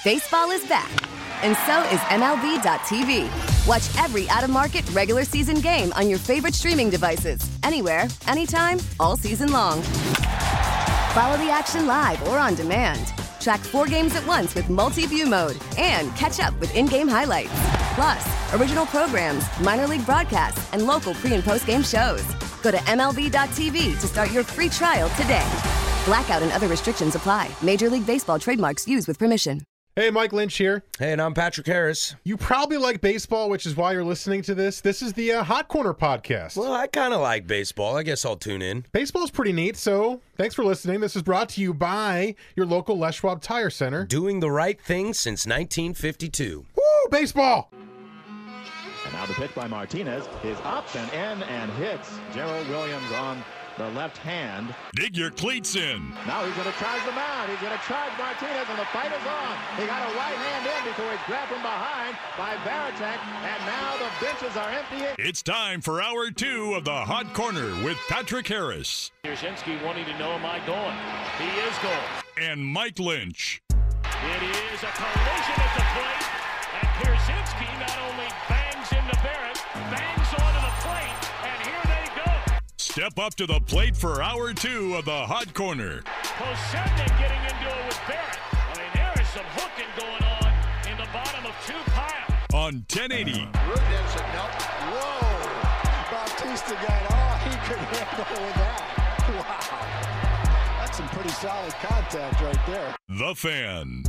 Baseball is back, and so is MLB.tv. Watch every out-of-market regular season game on your favorite streaming devices, anywhere, anytime, all season long. Follow the action live or on demand. Track 4 games at once with multi-view mode and catch up with in-game highlights. Plus, original programs, minor league broadcasts, and local pre- and post-game shows. Go to MLB.tv to start your free trial today. Blackout and other restrictions apply. Major League Baseball trademarks used with permission. Hey, Mike Lynch here. Hey, and I'm Patrick Harris. You probably like baseball, which is why you're listening to this. This is the Hot Corner podcast. Well, I kind of like baseball. I guess I'll tune in. Baseball's pretty neat, so thanks for listening. This is brought to you by your local Les Schwab Tire Center. Doing the right thing since 1952. Woo, baseball! And now the pitch by Martinez is up and in and hits Gerald Williams on the left hand. Dig your cleats in. Now he's going to charge the mound. He's going to charge Martinez, and the fight is on. He got a right hand in before he's grabbed from behind by Varitek, and now the benches are empty. It's time for Hour 2 of the Hot Corner with Patrick Harris. Pierzynski wanting to know, am I going? He is going. And Mike Lynch. It is a collision at the plate, and Pierzynski not only bangs into Barrett, bangs onto the plate, and here they go. Step up to the plate for Hour 2 of the Hot Corner. Posednik getting into it with Barrett. I mean, there is some hooking going on in the bottom of 2 piles. On 1080. Rudin said, no. Whoa. Bautista got all he could handle with that. Wow. That's some pretty solid contact right there. The Fan.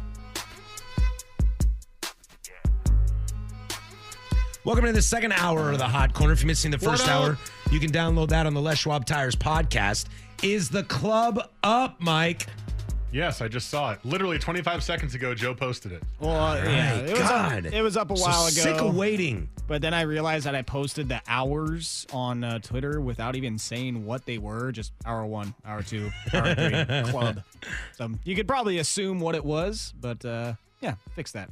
Welcome to the second hour of the Hot Corner. If you're missing the first hour, you can download that on the Les Schwab Tires podcast. Is the club up, Mike? Yes, I just saw it. Literally 25 seconds ago, Joe posted it. Well, yeah, it was up a while ago. Sick of waiting. But then I realized that I posted the hours on Twitter without even saying what they were. Just hour 1, hour 2, hour 3, club. So you could probably assume what it was, but yeah, fix that.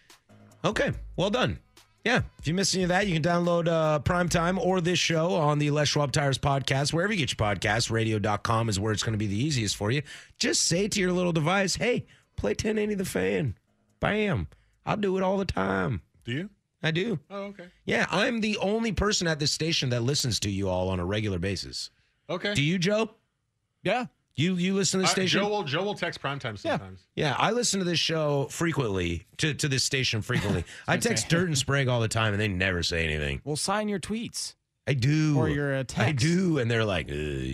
Okay, well done. Yeah, if you missed any of that, you can download Primetime or this show on the Les Schwab Tires podcast. Wherever you get your podcasts, radio.com is where it's going to be the easiest for you. Just say to your little device, hey, play 1080 The Fan. Bam. I'll do it all the time. Do you? I do. Oh, okay. Yeah, I'm the only person at this station that listens to you all on a regular basis. Okay. Do you, Joe? Yeah. You listen to the station? Joe will text Primetime sometimes. Yeah, I listen to this show frequently, to this station frequently. I text Dirt and Sprague all the time, and they never say anything. Well, sign your tweets. I do. Or your text. I do, and they're like,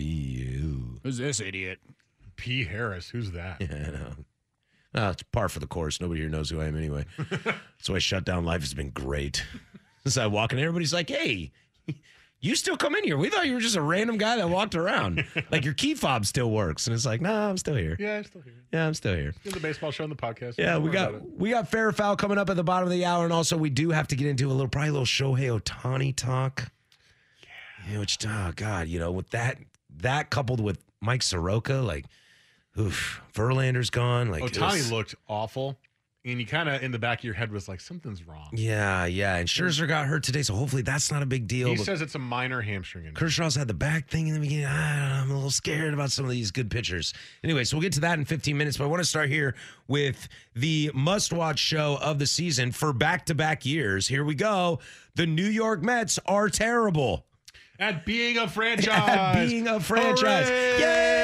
you. Who's this idiot? P. Harris, who's that? Yeah, I know. Oh, it's par for the course. Nobody here knows who I am anyway. That's why Shutdown Life has been great. So I walk in, everybody's like, hey, you still come in here. We thought you were just a random guy that walked around. Like your key fob still works. And it's like, nah, I'm still here. Yeah, I'm still here. Yeah, I'm still here. In the baseball show and the podcast. Yeah, we got fair or foul coming up at the bottom of the hour. And also we do have to get into probably a little Shohei Ohtani talk. Yeah. Which, oh God, with that coupled with Mike Soroka, like, oof, Verlander's gone. Like Ohtani looked awful. And you kind of, in the back of your head, was like, something's wrong. Yeah. And Scherzer got hurt today, so hopefully that's not a big deal. He says it's a minor hamstring injury. Kershaw's had the back thing in the beginning. I don't know, I'm a little scared about some of these good pitchers. Anyway, so we'll get to that in 15 minutes, but I want to start here with the must-watch show of the season for back-to-back years. Here we go. The New York Mets are terrible. At being a franchise. Hooray!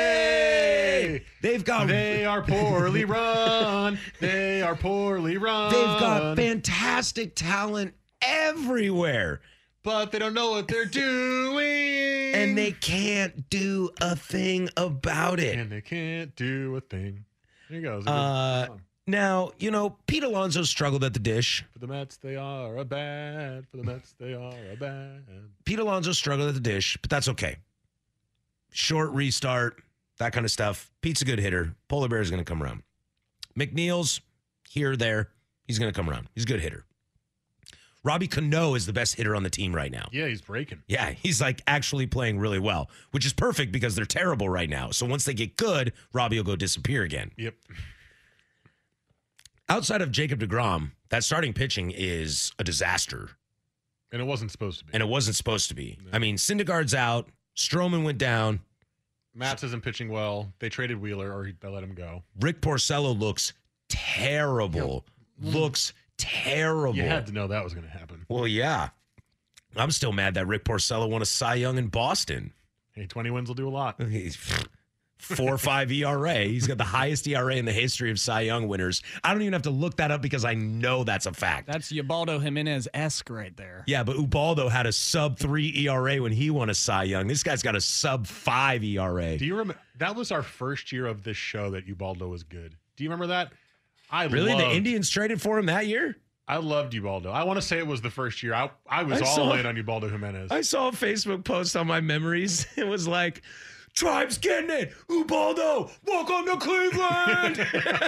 Yay! They are poorly run. They are poorly run. They've got fantastic talent everywhere. But they don't know what they're doing. And they can't do a thing about it. And they can't do a thing. There you go. Now, Pete Alonso struggled at the dish. For the Mets, they are a bad. For the Mets, they are a bad. Pete Alonso struggled at the dish, but that's okay. Short restart, that kind of stuff. Pete's a good hitter. Polar Bear is going to come around. McNeil's here, there. He's going to come around. He's a good hitter. Robbie Cano is the best hitter on the team right now. Yeah, he's breaking. Yeah, he's like actually playing really well, which is perfect because they're terrible right now. So once they get good, Robbie will go disappear again. Yep. Outside of Jacob deGrom, that starting pitching is a disaster. And it wasn't supposed to be. No. I mean, Syndergaard's out. Stroman went down. Matz isn't pitching well. They traded Wheeler, or they let him go. Rick Porcello looks terrible. Looks terrible. You had to know that was going to happen. Well, yeah. I'm still mad that Rick Porcello won a Cy Young in Boston. Hey, 20 wins will do a lot. He's 4.5 ERA. He's got the highest ERA in the history of Cy Young winners. I don't even have to look that up because I know that's a fact. That's Ubaldo Jimenez-esque right there. Yeah, but Ubaldo had a sub-3 ERA when he won a Cy Young. This guy's got a sub-5 ERA. Do you remember? That was our first year of this show that Ubaldo was good. Do you remember that? The Indians traded for him that year? I loved Ubaldo. I want to say it was the first year. I was all in on Ubaldo Jimenez. I saw a Facebook post on my memories. It was like, Tribe's getting it. Ubaldo, welcome to Cleveland.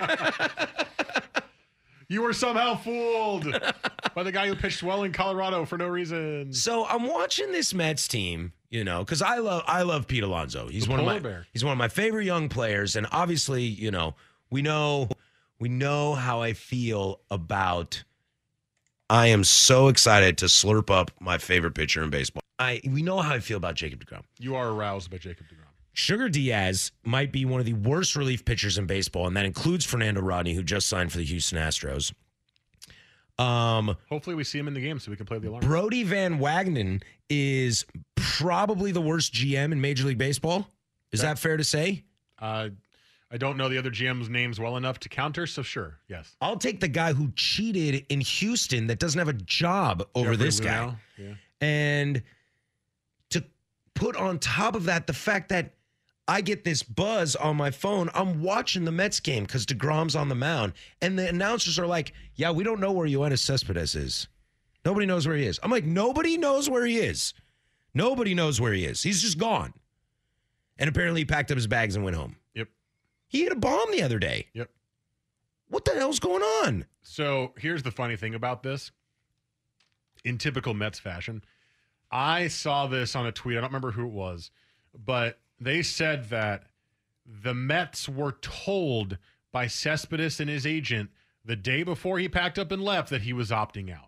You were somehow fooled by the guy who pitched well in Colorado for no reason. So I'm watching this Mets team, because I love Pete Alonso. He's one of my favorite young players, and obviously, we know how I feel about. I am so excited to slurp up my favorite pitcher in baseball. We know how I feel about Jacob deGrom. You are aroused by Jacob deGrom. Sugar Diaz might be one of the worst relief pitchers in baseball, and that includes Fernando Rodney, who just signed for the Houston Astros. Hopefully we see him in the game so we can play the alarm. Brody Van Wagenen is probably the worst GM in Major League Baseball. Is that fair to say? I don't know the other GM's names well enough to counter, so sure, yes. I'll take the guy who cheated in Houston that doesn't have a job over Jeffrey this Luhnow. guy. Yeah. And to put on top of that the fact that I get this buzz on my phone, I'm watching the Mets game because DeGrom's on the mound, and the announcers are like, yeah, we don't know where Yoenis Cespedes is. Nobody knows where he is. I'm like, nobody knows where he is. Nobody knows where he is. He's just gone. And apparently he packed up his bags and went home. Yep. He hit a bomb the other day. Yep. What the hell's going on? So here's the funny thing about this. In typical Mets fashion, I saw this on a tweet. I don't remember who it was, but they said that the Mets were told by Cespedes and his agent the day before he packed up and left that he was opting out.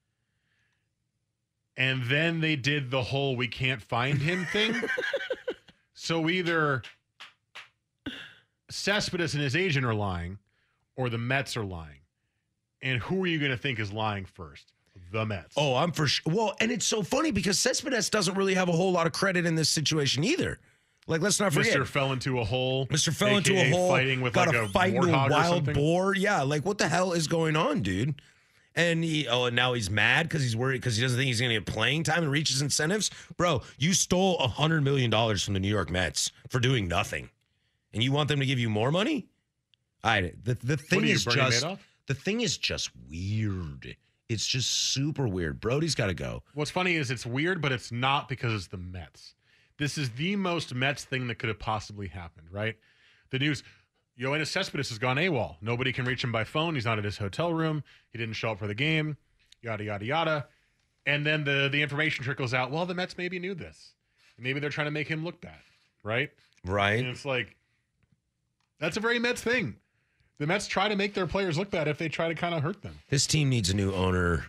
And then they did the whole we can't find him thing. So either Cespedes and his agent are lying or the Mets are lying. And who are you going to think is lying first? The Mets. Oh, I'm for sure. Well, and it's so funny because Cespedes doesn't really have a whole lot of credit in this situation either. Like, let's not forget. Mr. fell into a hole. Mr. fell into a hole. Fighting with got like a a fight into a warthog or wild something. boar. Yeah, like what the hell is going on, dude? And and now he's mad because he's worried because he doesn't think he's going to get playing time and reach his incentives. Bro, you stole $100 million from the New York Mets for doing nothing, and you want them to give you more money? The thing is just the thing is just weird. It's just super weird. Brody's got to go. What's funny is it's weird, but it's not because it's the Mets. This is the most Mets thing that could have possibly happened, right? The news, Yoenis Cespedes has gone AWOL. Nobody can reach him by phone. He's not at his hotel room. He didn't show up for the game, yada, yada, yada. And then the information trickles out, well, the Mets maybe knew this. Maybe they're trying to make him look bad, right? Right. And it's like, that's a very Mets thing. The Mets try to make their players look bad if they try to kind of hurt them. This team needs a new owner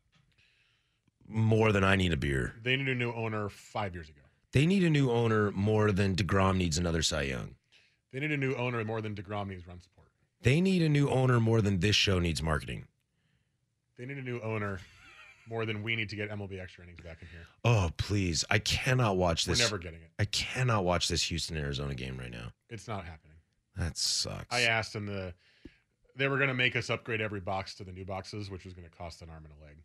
more than I need a beer. They need a new owner 5 years ago. They need a new owner more than DeGrom needs another Cy Young. They need a new owner more than DeGrom needs run support. They need a new owner more than this show needs marketing. They need a new owner more than we need to get MLB extra innings back in here. Oh, please. I cannot watch this. We're never getting it. I cannot watch this Houston-Arizona game right now. It's not happening. That sucks. I asked them they were going to make us upgrade every box to the new boxes, which was going to cost an arm and a leg.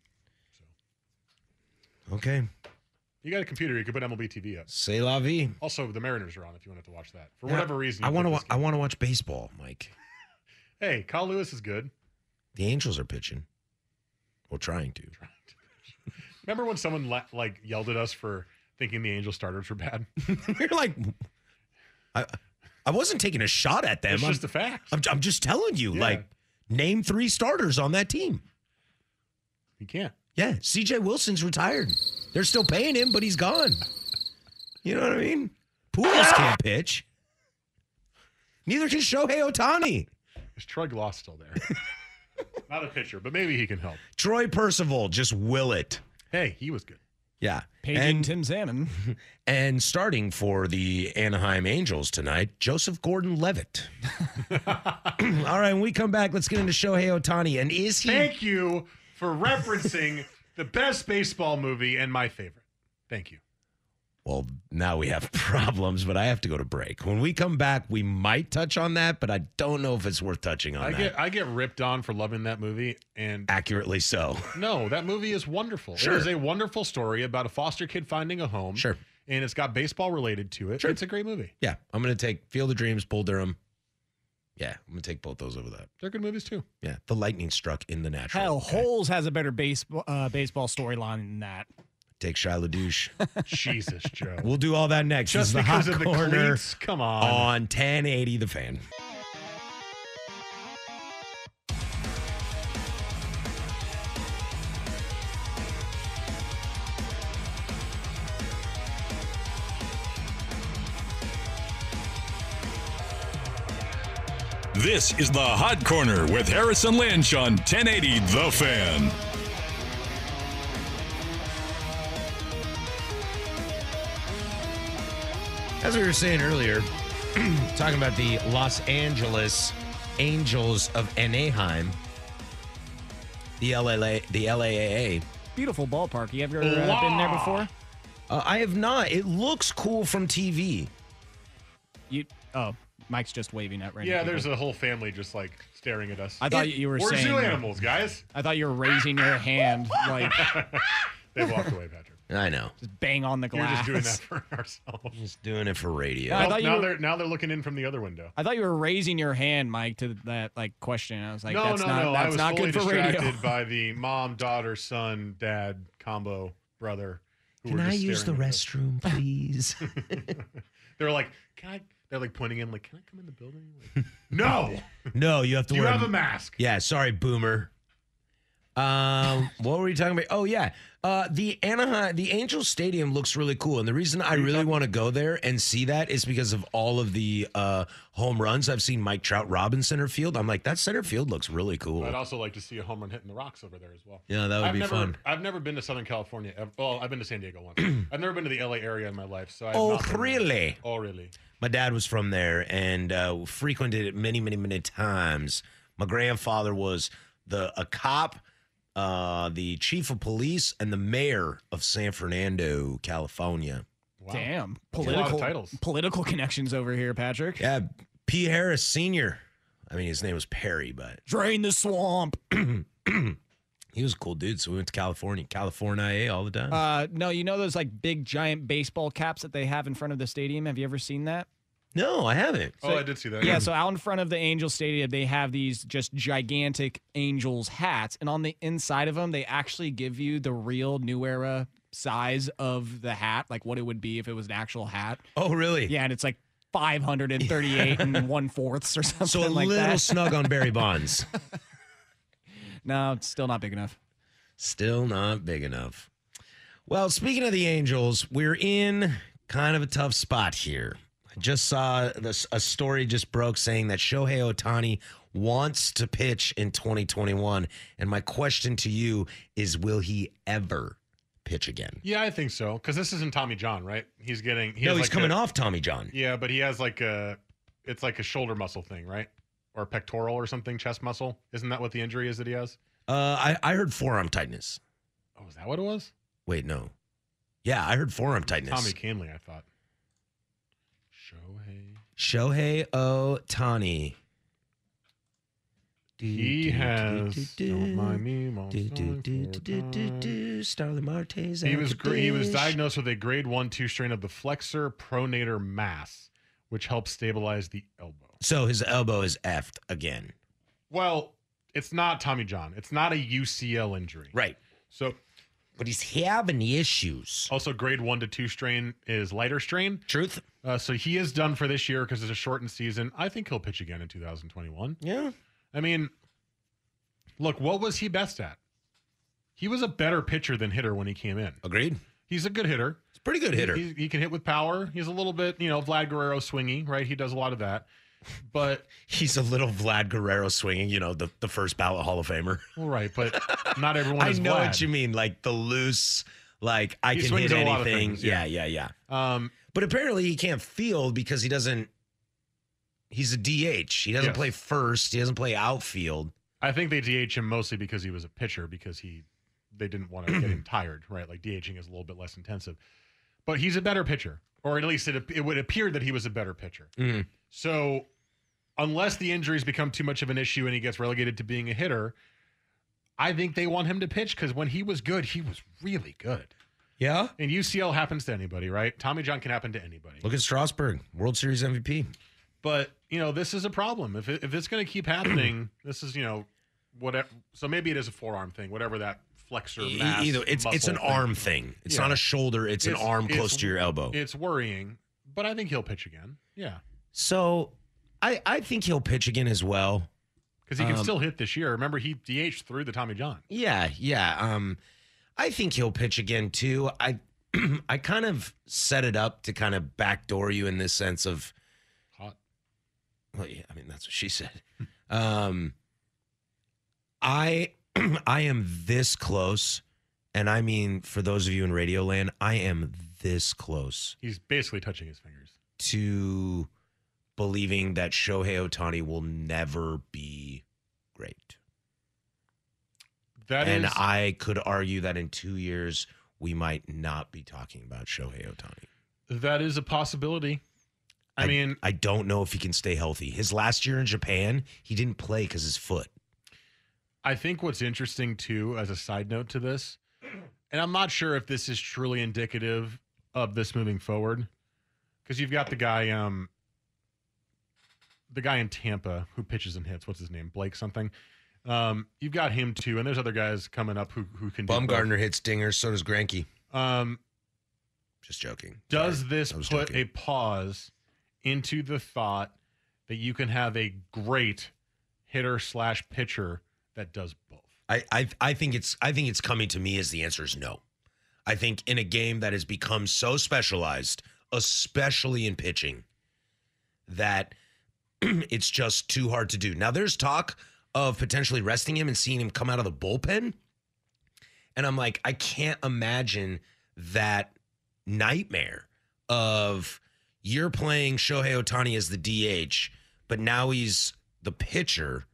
So, okay. You got a computer, you could put MLB TV up. C'est la vie. Also, the Mariners are on if you wanted to watch that. For whatever reason. I want to watch baseball, Mike. Hey, Kyle Lewis is good. The Angels are pitching. Well, trying to. Remember when someone yelled at us for thinking the Angels starters were bad? We're like, I wasn't taking a shot at them. It's just a fact. I'm just telling you, name 3 starters on that team. You can't. Yeah, CJ Wilson's retired. They're still paying him, but he's gone. You know what I mean? Pujols can't pitch. Neither can Shohei Ohtani. Is Troy Gloss still there? Not a pitcher, but maybe he can help. Troy Percival, just will it. Hey, he was good. Yeah. Paging Tim Salmon. And starting for the Anaheim Angels tonight, Joseph Gordon-Levitt. All right, when we come back, let's get into Shohei Ohtani. And is he... Thank you for referencing the best baseball movie and my favorite. Thank you. Well, now we have problems, but I have to go to break. When we come back, we might touch on that, but I don't know if it's worth touching on that. I get ripped on for loving that movie, and Accurately so. no, that movie is wonderful. Sure. It is a wonderful story about a foster kid finding a home. Sure. And it's got baseball related to it. Sure. It's a great movie. Yeah, I'm going to take Field of Dreams, Bull Durham. Yeah, I'm going to take both those over that. They're good movies too. Yeah, The Lightning Struck in the Natural. Hell, Okay. Holes has a better baseball storyline than that. Take Shia LaDouche. Jesus, Joe. We'll do all that next. Just This is the because Hot of the Corner cleats? Come on. on 1080 The Fan. This is the Hot Corner with Harrison Lynch on 1080 The Fan. As we were saying earlier, talking about the Los Angeles Angels of Anaheim, the LAAA. Beautiful ballpark. You ever been there before? I have not. It looks cool from TV. Mike's just waving at random Yeah, people. there's a whole family just like staring at us. I thought you were We're saying. zoo animals, guys. I thought you were raising your hand, like They walked away, Patrick. I know. just bang on the You're glass. just doing that for ourselves. Just doing it for radio. I thought you now were- they're looking in from the other window. I thought you were raising your hand, Mike, to that question. I was like, No. that's I That's was not fully good for distracted radio. by the mom, daughter, son, dad combo brother. Who Can were I just use the staring at us. restroom, please? They're like, can I? They're like pointing in, like, can I come in the building? Like, no. No, you have to You wear have a mask. Yeah, sorry, boomer. What were we talking about? Oh yeah, the Angels Stadium looks really cool, and the reason I really want to go there and see that is because of all of the home runs I've seen Mike Trout rob in center field. I'm like, that center field looks really cool. I'd also like to see a home run hitting the rocks over there as well. Yeah, that would be fun. I've never been to Southern California. Well, I've been to San Diego once. I've never been to the LA area in my life. So I've Oh, not been there. really? Oh, really? My dad was from there and frequented it many, many, many times. My grandfather was a cop, the chief of police, and the mayor of San Fernando, California. Wow. Damn, That's a lot of titles. political connections over here, Patrick. Yeah, P. Harris Sr. I mean, his name was Perry, but Drain the swamp. he was a cool dude. So we went to California all the time. No, you know those like big giant baseball caps that they have in front of the stadium? Have you ever seen that? No, I haven't. Oh, I did see that. Yeah, so out in front of the Angels Stadium, they have these just gigantic Angels hats, and on the inside of them, they actually give you the real New Era size of the hat, like what it would be if it was an actual hat. Oh, really? Yeah, and it's like 538 and 1/4 or something So a like little that. snug on Barry Bonds. No, it's still not big enough. Still not big enough. Well, speaking of the Angels, we're in kind of a tough spot here. I just saw a story just broke saying that Shohei Ohtani wants to pitch in 2021. And my question to you is, will he ever pitch again? Yeah, I think so. Because this isn't Tommy John, right? He's He's coming off Tommy John. Yeah, but he has it's like a shoulder muscle thing, right? Or pectoral or something, chest muscle. Isn't that what the injury is that he has? I heard forearm tightness. Oh, is that what it was? Wait, no. Yeah, I heard forearm tightness. Tommy Canley, I thought. Shohei Ohtani. He has. Don't mind me. Starling Marte's. He was diagnosed with a grade 1-2 strain of the flexor pronator mass, which helps stabilize the elbow. So his elbow is effed again. Well, it's not Tommy John. It's not a UCL injury. Right. So, but he's having issues. also grade 1 to 2 strain is lighter strain. Truth? So he is done for this year because it's a shortened season. I think he'll pitch again in 2021. Yeah. I mean, look, what was he best at? He was a better pitcher than hitter when he came in. Agreed. He's a good hitter. He's a pretty good hitter. He can hit with power. He's a little bit, Vlad Guerrero swingy, right? He does a lot of that. But He's a little Vlad Guerrero swinging, the first ballot Hall of Famer. well, right, but not everyone I is know Vlad. what you mean, like the loose, Like, I He can swings hit at a lot of anything. things, Yeah. Um, But apparently he can't field because he doesn't. He's a DH. He doesn't Yes. play first. He doesn't play outfield. I think they DH him mostly because he was a pitcher because they didn't want to get him tired, right? Like DHing is a little bit less intensive. But he's a better pitcher, or at least it would appear that he was a better pitcher. Mhm. So unless the injuries become too much of an issue and he gets relegated to being a hitter, I think they want him to pitch because when he was good, he was really good. Yeah. And UCL happens to anybody, right? Tommy John can happen to anybody. Look at Strasburg, World Series MVP. But, this is a problem. If it's going to keep happening, this is, whatever. So maybe it is a forearm thing, whatever that flexor mass Either it's an muscle arm thing. It's not a shoulder. It's an arm close to your elbow. It's worrying, but I think he'll pitch again. Yeah. So I think he'll pitch again as well. Because he can still hit this year. Remember, he DH'd through the Tommy John. Yeah. I think he'll pitch again too. I kind of set it up to kind of backdoor you in this sense of Hot. Well, yeah, I mean that's what she said. I am this close, and I mean for those of you in Radio Land, I am this close He's basically touching his fingers. to believing that Shohei Ohtani will never be great. And I could argue that in 2 years, we might not be talking about Shohei Ohtani. That is a possibility. I mean, I don't know if he can stay healthy. His last year in Japan, he didn't play because his foot. I think what's interesting, too, as a side note to this, and I'm not sure if this is truly indicative of this moving forward, because you've got the guy in Tampa who pitches and hits. What's his name? Blake something. You've got him, too, and there's other guys coming up who can do both. Bumgarner hits dingers, so does Greinke. Just joking. Does Sorry. this I was put joking. a pause into the thought that you can have a great hitter/pitcher that does both? I think it's coming to me as the answer is no. I think in a game that has become so specialized, especially in pitching, that it's just too hard to do. Now there's talk of potentially resting him and seeing him come out of the bullpen. And I'm like, I can't imagine that nightmare of you're playing Shohei Ohtani as the DH, but now he's the pitcher.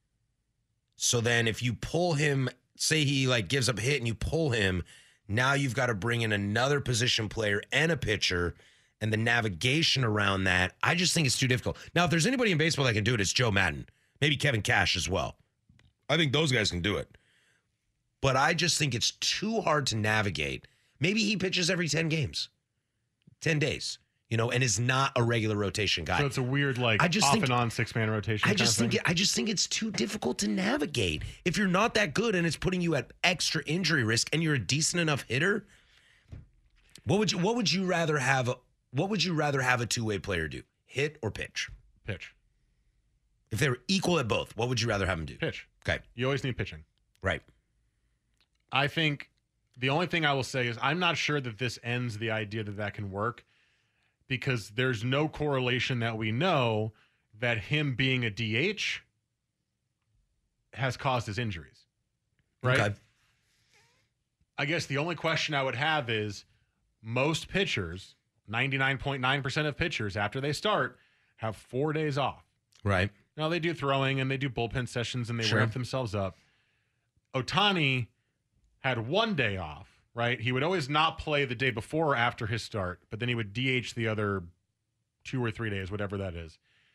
So then if you pull him, say he gives up a hit and you pull him, now you've got to bring in another position player and a pitcher, and the navigation around that, I just think it's too difficult. Now, if there's anybody in baseball that can do it, it's Joe Madden. Maybe Kevin Cash as well. I think those guys can do it. But I just think it's too hard to navigate. Maybe he pitches every 10 games, 10 days, and is not a regular rotation guy. So it's a weird, and on six-man rotation. I just think it's too difficult to navigate. If you're not that good and it's putting you at extra injury risk and you're a decent enough hitter, what would you rather have? What would you rather have a two-way player do? Hit or pitch? Pitch. If they were equal at both, what would you rather have them do? Pitch. Okay. You always need pitching. Right. I think the only thing I will say is I'm not sure that this ends the idea that can work, because there's no correlation that we know that him being a DH has caused his injuries. Right? Okay. I guess the only question I would have is most pitchers, 99.9% of pitchers after they start, have 4 days off. Right. Now, they do throwing and they do bullpen sessions and they Sure. ramp themselves up. Ohtani had 1 day off, right? He would always not play the day before or after his start, but then he would DH the other 2 or 3 days, whatever that is.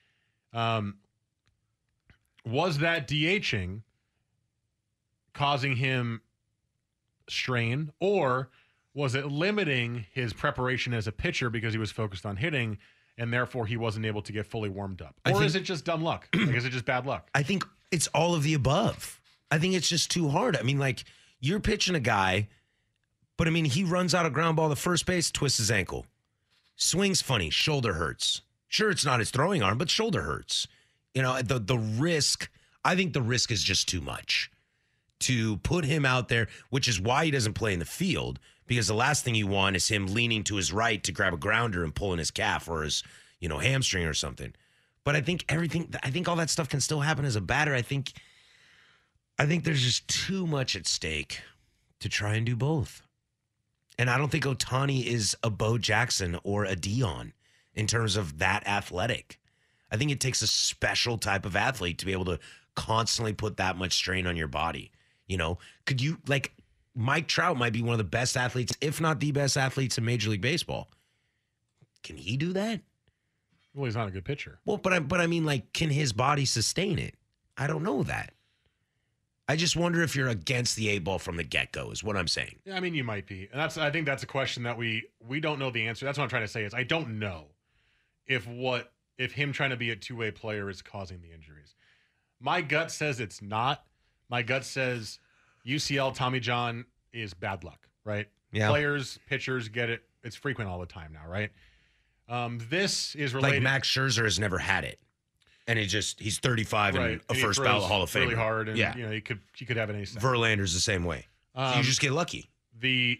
Was that DHing causing him strain, or was it limiting his preparation as a pitcher because he was focused on hitting and therefore he wasn't able to get fully warmed up? Or is it just dumb luck? Is it just bad luck? I think it's all of the above. I think it's just too hard. I mean, you're pitching a guy, but he runs out of ground ball to first base, twists his ankle. Swings funny, shoulder hurts. Sure, it's not his throwing arm, but shoulder hurts. The risk, I think the risk is just too much to put him out there, which is why he doesn't play in the field, because the last thing you want is him leaning to his right to grab a grounder and pulling his calf or his, hamstring or something. But I think all that stuff can still happen as a batter. I think there's just too much at stake to try and do both. And I don't think Ohtani is a Bo Jackson or a Dion in terms of that athletic. I think it takes a special type of athlete to be able to constantly put that much strain on your body. You know, could you, like, Mike Trout might be one of the best athletes, if not the best athletes in Major League Baseball. Can he do that? Well, he's not a good pitcher. Well, but I mean, like, can his body sustain it? I don't know that. I just wonder if you're against the 8-ball from the get-go is what I'm saying. Yeah, I mean, you might be. And I think that's a question that we don't know the answer. That's what I'm trying to say is I don't know if him trying to be a two-way player is causing the injuries. My gut says it's not. My gut says UCL, Tommy John is bad luck, right? Yeah. Players, pitchers get it. It's frequent all the time now, right? This is related. Like Max Scherzer has never had it. And he's 35 right. and a and first ballot Hall of Fame. Really hard, and yeah. he could have it any second. Verlander's the same way. You just get lucky. The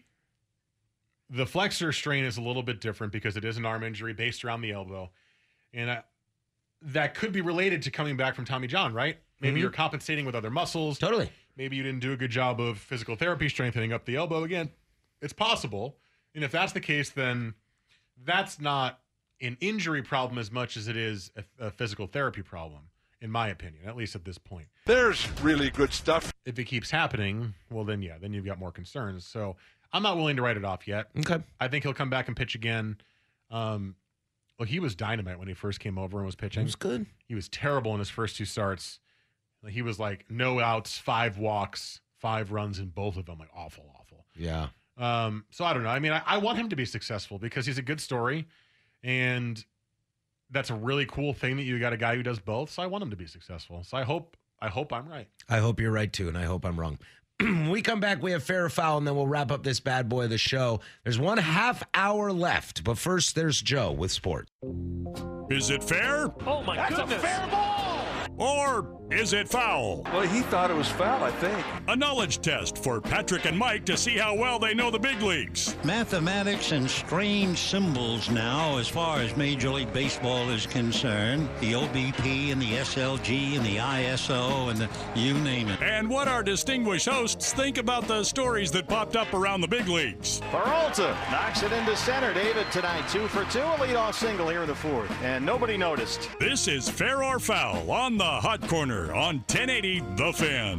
flexor strain is a little bit different because it is an arm injury based around the elbow. And that could be related to coming back from Tommy John, right? Maybe you're compensating with other muscles. Totally. Maybe you didn't do a good job of physical therapy strengthening up the elbow again. It's possible. And if that's the case, then that's not an injury problem as much as it is a physical therapy problem, in my opinion, at least at this point. There's really good stuff. If it keeps happening, well, then you've got more concerns. So I'm not willing to write it off yet. Okay. I think he'll come back and pitch again. Well, he was dynamite when he first came over and was pitching. He was good. He was terrible in his first 2 starts. He was like no outs, 5 walks, 5 runs in both of them. Like awful. Yeah. So I don't know. I mean, I want him to be successful because he's a good story, and that's a really cool thing that you got a guy who does both. So I want him to be successful. So I hope I'm right. I hope you're right too, and I hope I'm wrong. When we come back, we have Fair or Foul, and then we'll wrap up this bad boy of the show. There's 1.5 hour left, but first there's Joe with sports. Is it fair? Oh, my goodness. That's a fair ball. Or is it foul? Well, he thought it was foul, I think. A knowledge test for Patrick and Mike to see how well they know the big leagues. Mathematics and strange symbols now as far as Major League Baseball is concerned. The OBP and the SLG and the ISO and you name it. And what our distinguished hosts think about the stories that popped up around the big leagues. Peralta knocks it into center. David tonight 2 for 2, a leadoff single here in the 4th, and nobody noticed. This is Fair or Foul on the Hot Corner on 1080 The Fan.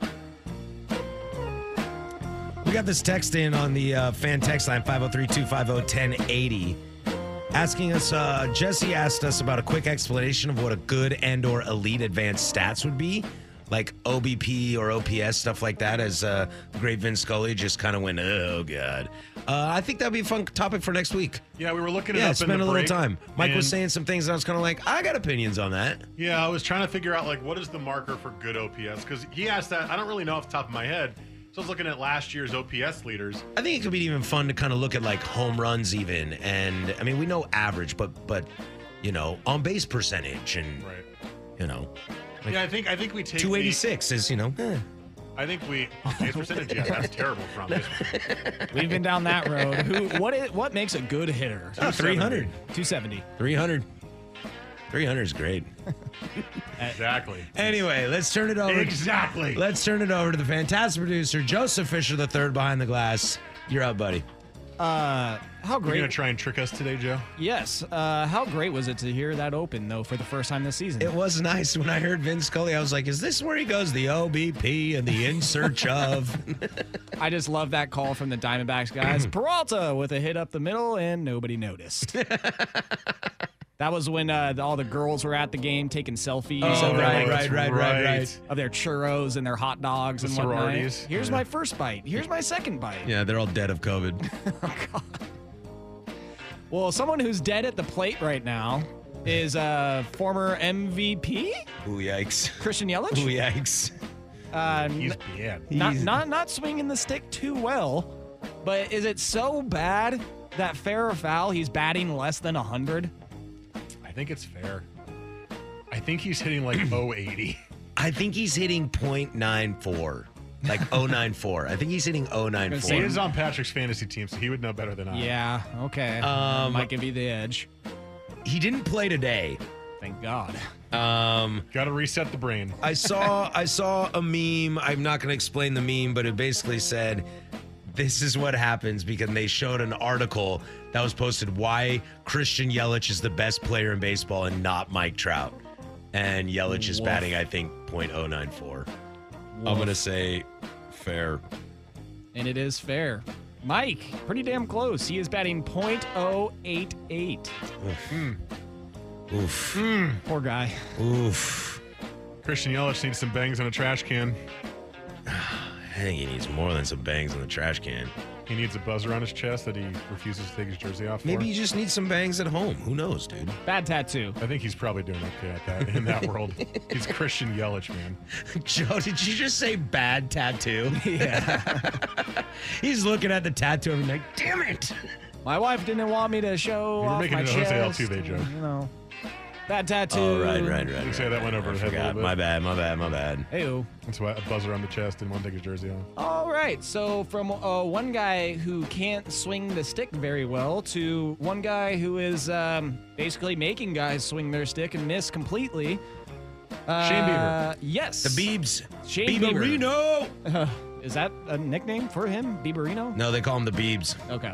We got this text in on the fan text line, 503-250-1080, asking us, Jesse asked us about a quick explanation of what a good and or elite advanced stats would be, like OBP or OPS, stuff like that, as great Vince Scully just kind of went, oh, God. I think that'd be a fun topic for next week. Yeah, we were looking it up in the spend a little break, time. Mike was and- saying some things, and I was kind of like, I got opinions on that. Yeah, I was trying to figure out, like, what is the marker for good OPS? Because he asked that. I don't really know off the top of my head. So I was looking at last year's OPS leaders. I think it could be even fun to kind of look at, like, home runs even. And, I mean, we know average, but you know, on-base percentage and, Right. you know. Like Yeah, I think we take 286 is, you know, I think we base percentage. Yeah, that's terrible from this one. We've been down that road. What makes a good hitter? 300. 270. 300. 300 is great. Exactly. Anyway, let's turn it over. Exactly. Let's turn it over to the fantastic producer, Joseph Fisher III, behind the glass. You're up, buddy. How You're great? gonna try and trick us today, Joe? Yes. How great was it to hear that open though for the first time this season? It was nice when I heard Vince Scully. I was like, is this where he goes the OBP and the in search of? I just love that call from the Diamondbacks guys. Peralta with a hit up the middle, and nobody noticed. That was when all the girls were at the game taking selfies Oh, of, their, right. of their churros and their hot dogs The and whatnot. sororities. Here's my first bite. Here's my second bite. Yeah, they're all dead of COVID. Well, someone who's dead at the plate right now is former MVP Ooh, yikes. Christian Yelich. Ooh, yikes. He's bad. Not swinging the stick too well, but is it so bad that fair or foul he's batting less than 100? I think it's fair. I think he's hitting like 080. I think he's hitting .94. Like 094. I think he's hitting He 094. is on Patrick's fantasy team, so he would know better than I. Yeah, okay. Might give you the edge. He didn't play today. Thank God. Got to reset the brain. I saw a meme. I'm not going to explain the meme, but it basically said This is what happens because they showed an article that was posted why Christian Yelich is the best player in baseball and not Mike Trout. And Yelich is batting, I think, .094. I'm going to say fair. And it is fair. Mike, pretty damn close. He is batting .088. Oof. Poor guy. Oof. Christian Yelich needs some bangs on a trash can. I think he needs more than some bangs in the trash can. He needs a buzzer on his chest that he refuses to take his jersey off for. Maybe he just needs some bangs at home. Who knows, dude? Bad tattoo. I think he's probably doing okay at that in that world. He's Christian Yelich, man. Joe, did you just say bad tattoo? Yeah. He's looking at the tattoo and like, damn it. My wife didn't want me to show You were off making my it a Jose chest. Altuve joke. You know, bad tattoo. Oh, right. You say that went over I his head a forgot. little bit. My bad. Hey-o. That's why a buzzer on the chest, didn't want to take his jersey off. All right, so from one guy who can't swing the stick very well to one guy who is basically making guys swing their stick and miss completely. Shane Bieber. Yes. The Biebs. Shane Bieberino. Bieber. Is that a nickname for him, Bieberino? No, they call him the Biebs. Okay.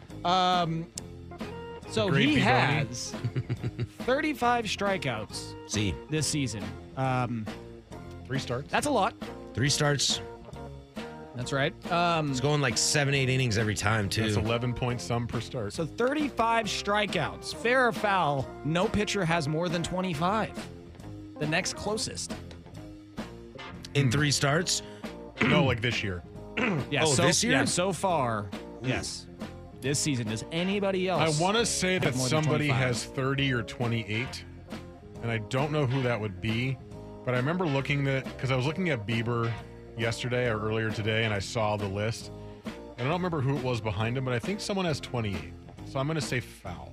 So great he Bieberoni. has 35 strikeouts See, this season. 3 starts. That's a lot. 3 starts. That's right. It's going like 7-8 innings every time, too. That's 11 point some per start. So 35 strikeouts. Fair or foul, no pitcher has more than 25. The next closest. In 3 starts? No, like this year. Yeah, Oh, this year? Yeah, so far, yes. This season, does anybody else? I want to say that more than somebody 25? has 30 or 28, and I don't know who that would be, but I remember looking at, because I was looking at Bieber yesterday or earlier today, and I saw the list. And I don't remember who it was behind him, but I think someone has 28. So I'm going to say foul.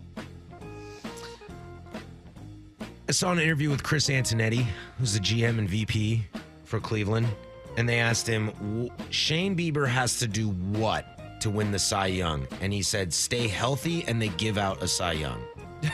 I saw an interview with Chris Antonetti, who's the GM and VP for Cleveland, and they asked him, Shane Bieber has to do what to win the Cy Young? And he said, stay healthy, and they give out a Cy Young.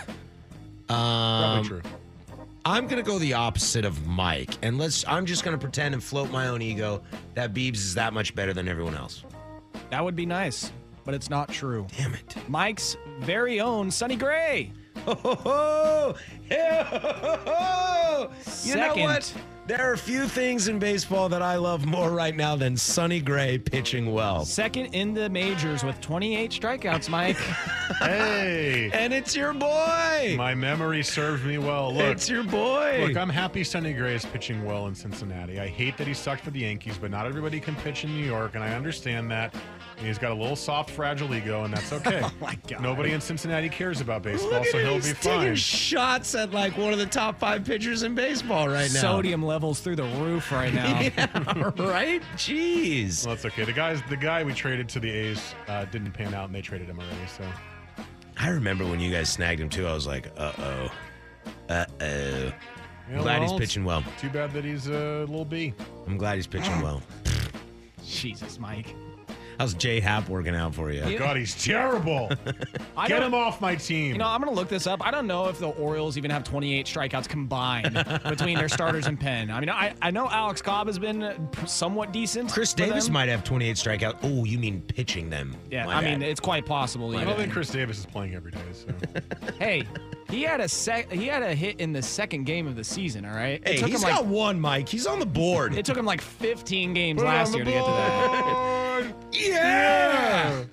Probably true. I'm going to go the opposite of Mike, and I'm just going to pretend and float my own ego that Biebs is that much better than everyone else. That would be nice, but it's not true. Damn it. Mike's very own Sonny Gray. Ho, ho, ho. Hey, ho, ho, ho. You know Second. what? There are few things in baseball that I love more right now than Sonny Gray pitching well. Second in the majors with 28 strikeouts, Mike. Hey! And it's your boy. My memory served me well. Look, It's your boy. Look, I'm happy Sonny Gray is pitching well in Cincinnati. I hate that he sucked for the Yankees, but not everybody can pitch in New York, and I understand that. And he's got a little soft, fragile ego, and that's okay. Oh, my God. Nobody in Cincinnati cares about baseball, Look at so him. he'll He's be taking fine. shots at like one of the top 5 pitchers in baseball right now. Sodium levels through the roof right now. Yeah, right? Jeez. Well, that's okay. The guy we traded to the A's didn't pan out, and they traded him already. So I remember when you guys snagged him too. I was like, uh-oh. Yeah, I'm glad he's well, pitching well. Too bad that he's a little B. I'm glad he's pitching well. Jesus, Mike. How's J Happ working out for you? God, he's terrible. Get him off my team. You know, I'm going to look this up. I don't know if the Orioles even have 28 strikeouts combined between their starters and pen. I mean, I know Alex Cobb has been somewhat decent. Chris for Davis them. might have 28 strikeouts. Oh, you mean pitching them? Yeah, My I mean, bad. it's quite possible. I even. don't think Chris Davis is playing every day. So Hey, he had a hit in the second game of the season. All right. Hey, It took he's him got one, Mike. He's on the board. It took him like 15 games last year to get to that. Yeah.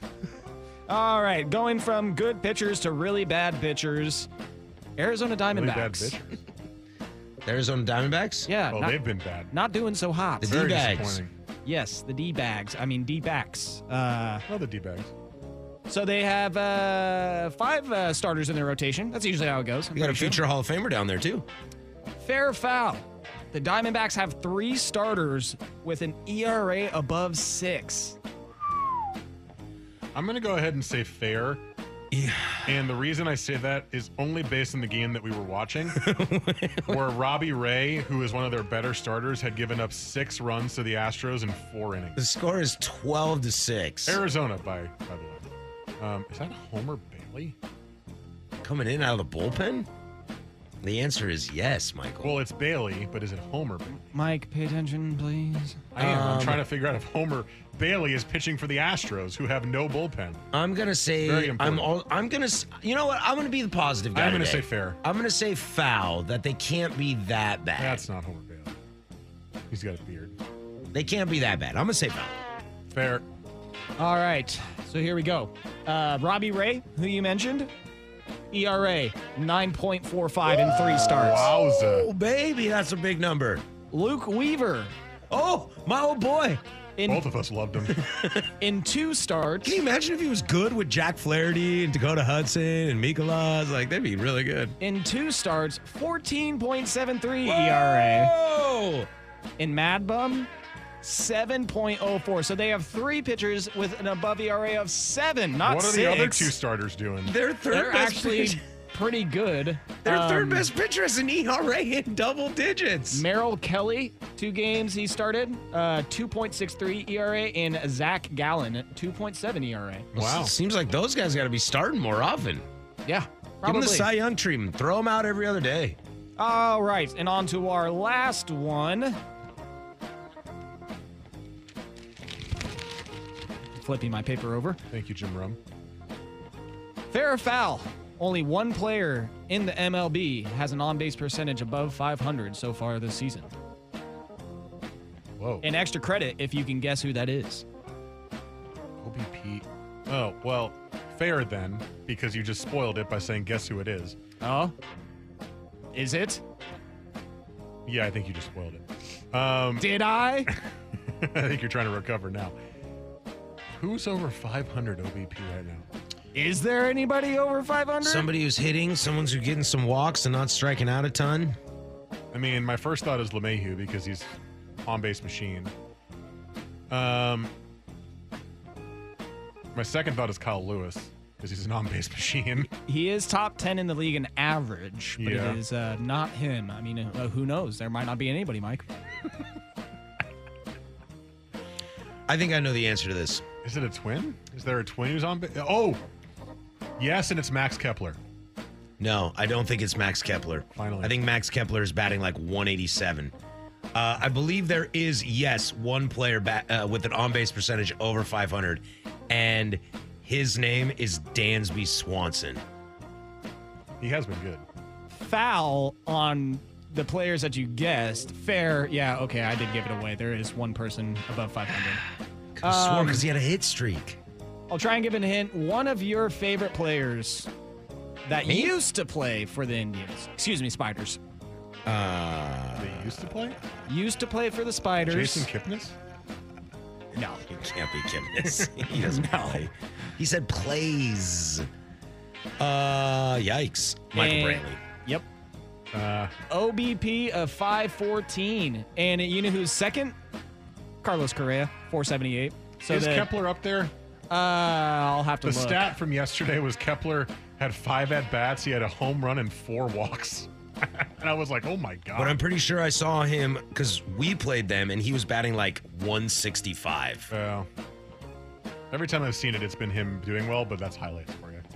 All right, going from good pitchers to really bad pitchers. Arizona Diamondbacks. really bad pitchers. Arizona Diamondbacks? Yeah, Oh, they've been bad. not doing so hot. The Very D-bags. disappointing. Yes, the D-bags. I mean D-backs. Oh, the D-bags. So they have 5 starters in their rotation. That's usually how it goes. You got a future Hall of Famer down there, too. Fair or foul. The Diamondbacks have 3 starters with an ERA above 6. I'm going to go ahead and say fair. Yeah. And the reason I say that is only based on the game that we were watching, where Robbie Ray, who is one of their better starters, had given up 6 runs to the Astros in 4 innings. The score is 12-6. Arizona, by the way. Is that Homer Bailey? Coming in out of the bullpen? The answer is yes, Michael. Well, it's Bailey, but is it Homer Bailey? Mike, pay attention, please. I am. I'm trying to figure out if Homer Bailey is pitching for the Astros, who have no bullpen. I'm gonna say Very important. I'm gonna. You know what? I'm gonna be the positive guy. I'm gonna today. say fair. I'm gonna say foul. That they can't be that bad. That's not Homer Bailey. He's got a beard. They can't be that bad. I'm gonna say foul. Fair. All right, so here we go. Robbie Ray, who you mentioned, ERA 9.45 in 3 starts. Wowza. Oh baby, that's a big number. Luke Weaver Oh, my old boy. Both of us loved him. in 2 starts. Can you imagine if he was good with Jack Flaherty and Dakota Hudson and Mikolas? Like, that'd be really good. In 2 starts, 14.73 ERA. Oh! In Mad Bum, 7.04. So they have 3 pitchers with an above ERA of 7, not 6. What are the other 2 starters doing? They're They're actually pretty good. Their third best pitcher has an ERA in double digits. Merrill Kelly, 2 games he started, 2.63 ERA, and Zach Gallen, 2.7 ERA. Wow. Seems like those guys got to be starting more often. Yeah, Give probably. them the Cy Young treatment. Throw them out every other day. All right, and on to our last one. Flipping my paper over. Thank you, Jim Rum. Fair or foul? Only one player in the MLB has an on-base percentage above 500 so far this season. Whoa. And extra credit if you can guess who that is. OBP. Oh, well, fair then, because you just spoiled it by saying guess who it is. Oh? Is it? Yeah, I think you just spoiled it. Did I? I think you're trying to recover now. Who's over 500 OBP right now? Is there anybody over 500? Somebody who's hitting, someone who's getting some walks and not striking out a ton. I mean, my first thought is LeMahieu because he's on-base machine. My second thought is Kyle Lewis because he's an on-base machine. He is top 10 in the league in average, but Yeah. it is not him. I mean, who knows? There might not be anybody, Mike. I think I know the answer to this. Is it a twin? Is there a twin who's on base? Oh, yes, and it's Max Kepler. No, I don't think it's Max Kepler. Finally. I think Max Kepler is batting like 187. I believe there is, yes, one player with an on-base percentage over 500, and his name is Dansby Swanson. He has been good. Foul on the players that you guessed. Fair. Yeah, okay, I did give it away. There is one person above 500. I swore because he had a hit streak. I'll try and give a hint. One of your favorite players that Me? used to play for the Indians. Excuse me, Spiders. They used to play? Used to play for the Spiders. Jason Kipnis? No. It can't be Kipnis. He doesn't play. He said plays. Yikes. Michael And- Brantley. Yep. OBP of 514. And you know who's second? Carlos Correa, 478. So Is Kepler up there? I'll have to The look. stat from yesterday was Kepler had 5 at-bats. He had a home run and 4 walks. And I was like, oh, my God. But I'm pretty sure I saw him because we played them and he was batting like 165. Every time I've seen it, it's been him doing well, but that's highlights for you.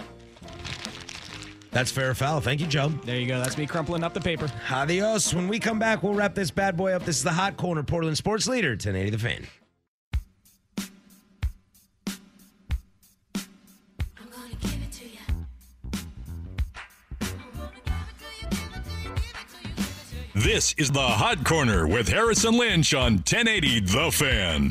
That's fair or foul. Thank you, Joe. There you go. That's me crumpling up the paper. Adios. When we come back, we'll wrap this bad boy up. This is the Hot Corner, Portland Sports Leader, 1080 The Fan. This is the Hot Corner with Harrison Lynch on 1080 The Fan.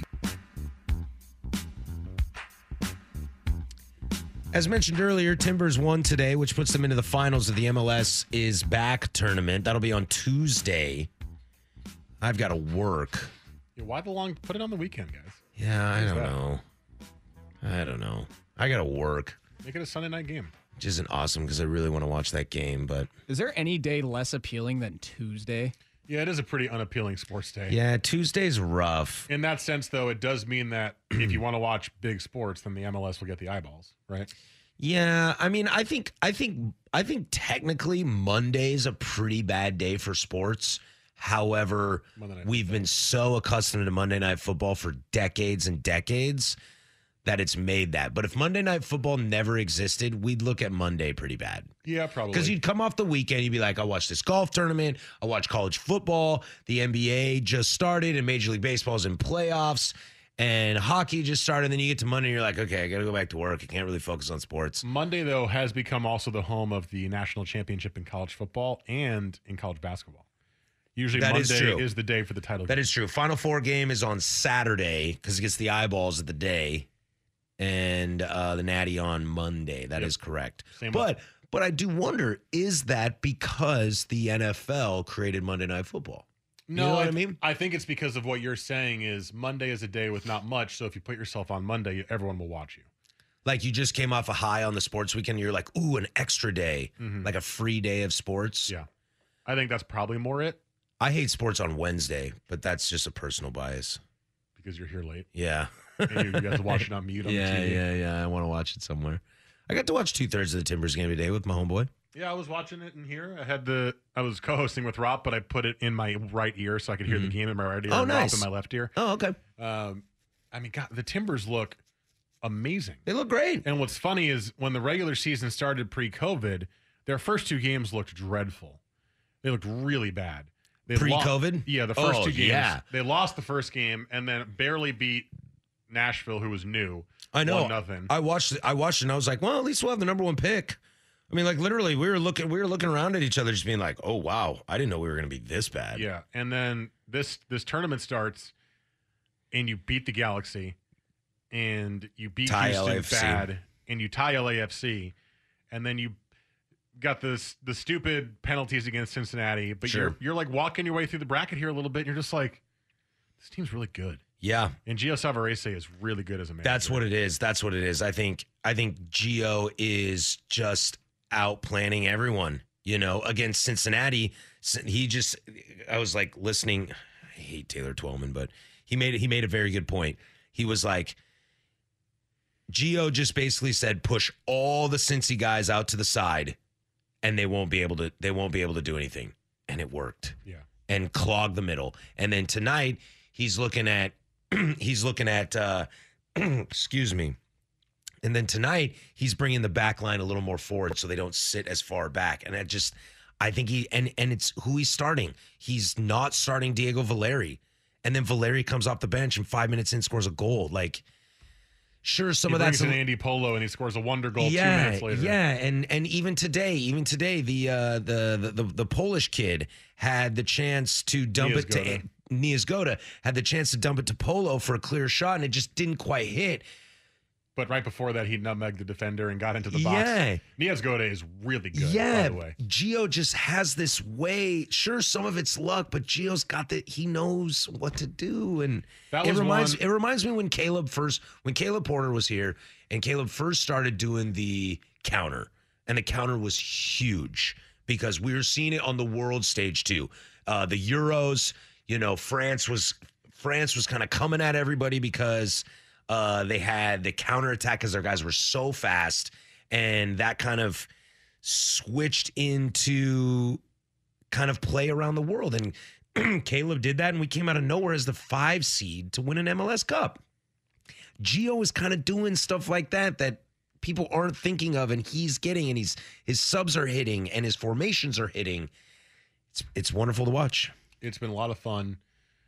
As mentioned earlier, Timbers won today, which puts them into the finals of the MLS Is Back tournament. That'll be on Tuesday. I've got to work. Yeah, why the long? Put it on the weekend, guys. Yeah, I Who's don't that? know. I got to work, Make it a Sunday night game. which isn't awesome because I really want to watch that game. But Is there any day less appealing than Tuesday? Yeah, it is a pretty unappealing sports day. yeah, Tuesday's rough. In that sense, though, it does mean that if you want to watch big sports, then the MLS will get the eyeballs, right? Yeah, I mean, I think technically Monday's a pretty bad day for sports. However, Monday Night we've been so accustomed to Monday Night Football for decades and decades that it's made that. But if Monday Night Football never existed, we'd look at Monday pretty bad. Yeah, probably. Because you'd come off the weekend, you'd be like, I watched this golf tournament, I watched college football, the NBA just started, and Major League Baseball's in playoffs, and hockey just started. And then you get to Monday, and you're like, okay, I got to go back to work. I can't really focus on sports. Monday, though, has become also the home of the national championship in college football and in college basketball. Usually That is Monday true. is the day for the title That game. is true. Final Four game is on Saturday because it gets the eyeballs of the day, and the Natty on Monday. That is correct. Same but I do wonder, is that because the NFL created Monday Night Football? No, You know what I mean? I think it's because of what you're saying is Monday is a day with not much. So if you put yourself on Monday, everyone will watch you. Like you just came off a high on the sports weekend. You're like, ooh, an extra day, like a free day of sports. Yeah. I think that's probably more it I hate sports on Wednesday, but that's just a personal bias. because you're here late. Yeah. And you got to watch it on mute on the TV. Yeah. I want to watch it somewhere. I got to watch 2/3 of the Timbers game today with my homeboy. Yeah, I was watching it in here. I was co-hosting with Rob, but I put it in my right ear so I could hear the game in my right ear. Oh, and nice. Rob in my left ear. Oh, okay. I mean, God, the Timbers look amazing. They look great. And what's funny is when the regular season started pre-COVID, their first 2 games looked dreadful. They looked really bad. They Pre-COVID? Yeah, the first 2 games. Yeah. They lost the first game and then barely beat Nashville, who was new. I know. 1-0. I watched it and I was like, well, at least we'll have the number 1 pick. I mean, like literally, we were looking around at each other, just being like, "Oh wow, I didn't know we were going to be this bad." Yeah, and then this tournament starts, and you beat the Galaxy, and you beat Tie Houston LAFC. bad, and you tie LAFC, and then you got the stupid penalties against Cincinnati. But Sure. you're like walking your way through the bracket here a little bit, and you're just like, this team's really good. Yeah, And Gio Savarese is really good as a manager. that's what it is. That's what it is. I think Gio is just out planning everyone. You know, against Cincinnati, I was like listening. I hate Taylor Twellman, but he made a very good point. He was like, Gio just basically said, push all the Cincy guys out to the side, and they won't be able to do anything. And it worked. Yeah. And clog the middle. And then tonight he's looking at excuse me. And then tonight he's bringing the back line a little more forward so they don't sit as far back. And I think and it's who he's starting. He's not starting Diego Valeri. And then Valeri comes off the bench and 5 minutes in scores a goal. Like, sure, some He of brings that's in Andy Polo, and he scores a wonder goal 2 minutes later. Yeah, and even today, the Polish kid had the chance to dump it to Niezgoda, had the chance to dump it to Polo for a clear shot, and it just didn't quite hit. But right before that, he nutmegged the defender and got into the box. Yeah. Niezgoda is really good, Yeah, by the way. Gio just has this way. Sure, some of it's luck, but Gio's got that. He knows what to do, and That it was reminds me when Caleb Porter was here, and Caleb first started doing the counter, and the counter was huge because we were seeing it on the world stage too. The Euros, you know, France was kind of coming at everybody because they had the counterattack because their guys were so fast, and that kind of switched into kind of play around the world. And Caleb did that, and we came out of nowhere as the 5 seed to win an MLS Cup. Gio is kind of doing stuff like that people aren't thinking of, and he's getting, and his subs are hitting, and his formations are hitting. It's wonderful to watch. It's been a lot of fun,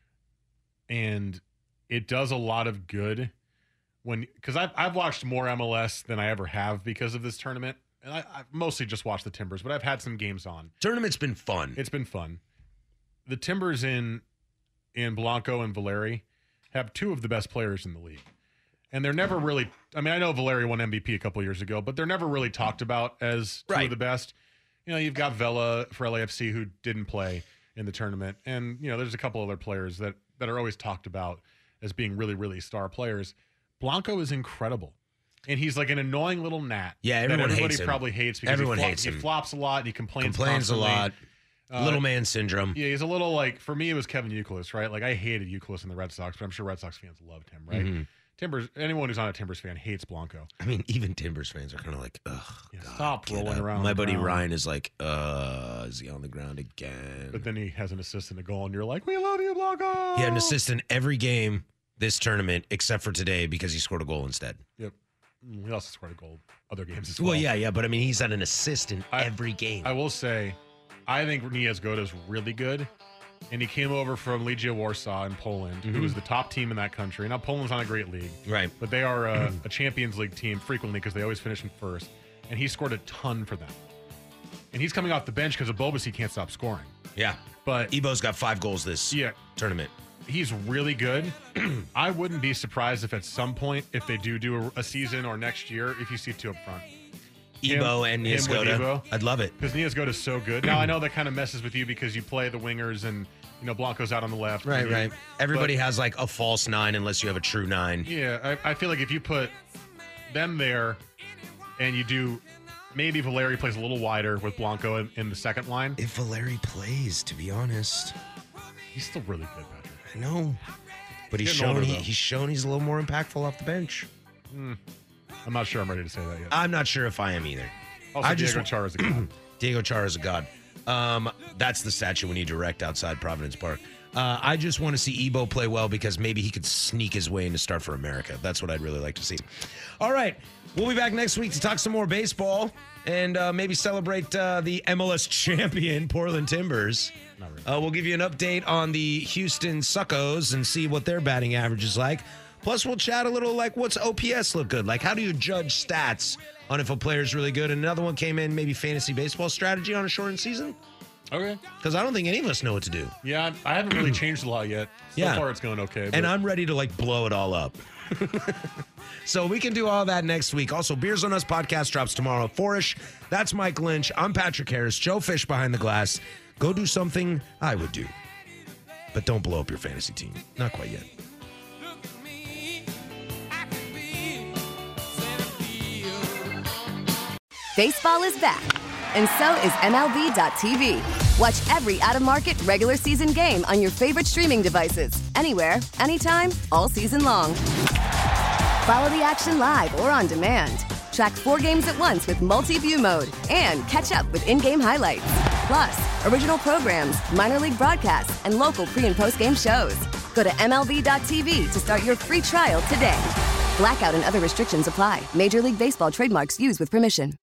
and it does a lot of good because I've watched more MLS than I ever have because of this tournament, and I've mostly just watched the Timbers, but I've had some games on. Tournament's been fun. It's been fun. The Timbers in Blanco and Valeri have 2 of the best players in the league, and they're never really. I mean, I know Valeri won MVP a couple years ago, but they're never really talked about as 2 of the best. You know, you've got Vela for LAFC who didn't play in the tournament, and you know, there's a couple other players that are always talked about as being really, really star players. Blanco is incredible, and he's like an annoying little gnat. Yeah, that everybody everybody hates him. probably hates because Everyone he hates him. He flops a lot. And he complains a constantly. lot. Little man syndrome. Yeah, he's a little like, for me, it was Kevin Youkilis, right? Like, I hated Youkilis in the Red Sox, but I'm sure Red Sox fans loved him, right? Mm-hmm. Timbers, anyone who's not a Timbers fan hates Blanco. I mean, even Timbers fans are kind of like, ugh. Yeah, God, stop get rolling up. around. My the buddy ground. Ryan is like, is he on the ground again? But then he has an assist in a goal, and you're like, we love you, Blanco. He had an assist in every game this tournament, except for today because he scored a goal instead. Yep. He also scored a goal other games as well. Well, yeah, but I mean, he's had an assist in every game. I will say, I think Niezgoda is really good. And he came over from Legia Warsaw in Poland, who is the top team in that country. Now, Poland's not a great league. Right. But they are a Champions League team frequently because they always finish in first. And he scored a ton for them. And he's coming off the bench because of Bobasi can't stop scoring. Yeah. But Ebo's got 5 goals this tournament. He's really good. I wouldn't be surprised if at some point, if they do a season or next year, if you see 2 up front. Ebo and Niezgoda. I'd love it. Because Niezgoda is so good. Now, I know that kind of messes with you because you play the wingers and, Blanco's out on the left. Right. Everybody has like a false 9 unless you have a true 9. Yeah, I feel like if you put them there and you do, maybe Valeri plays a little wider with Blanco in the second line. If Valeri plays, to be honest. He's still really good, Patrick. I know. But he's shown he's a little more impactful off the bench. I'm not sure I'm ready to say that yet. I'm not sure if I am either. Also, Diego Chara is a god. Diego Chara is a god. That's the statue we need to erect outside Providence Park. I just want to see Ebo play well because maybe he could sneak his way into Start for America. That's what I'd really like to see. All right. We'll be back next week to talk some more baseball and maybe celebrate the MLS champion, Portland Timbers. Not really. We'll give you an update on the Houston Suckos and see what their batting average is like. Plus, we'll chat a little like what's OPS look good? Like, how do you judge stats on if a player's really good? And another one came in, maybe fantasy baseball strategy on a shortened season. Okay. Because I don't think any of us know what to do. Yeah, I haven't really changed a lot yet. So far, it's going okay. And I'm ready to, blow it all up. So we can do all that next week. Also, Beers on Us podcast drops tomorrow at 4-ish. That's Mike Lynch. I'm Patrick Harris. Joe Fish behind the glass. Go do something I would do. But don't blow up your fantasy team. Not quite yet. Baseball is back, and so is MLB.tv. Watch every out-of-market regular season game on your favorite streaming devices, anywhere, anytime, all season long. Follow the action live or on demand. Track 4 games at once with multi-view mode and catch up with in-game highlights. Plus, original programs, minor league broadcasts, and local pre- and post-game shows. Go to MLB.tv to start your free trial today. Blackout and other restrictions apply. Major League Baseball trademarks used with permission.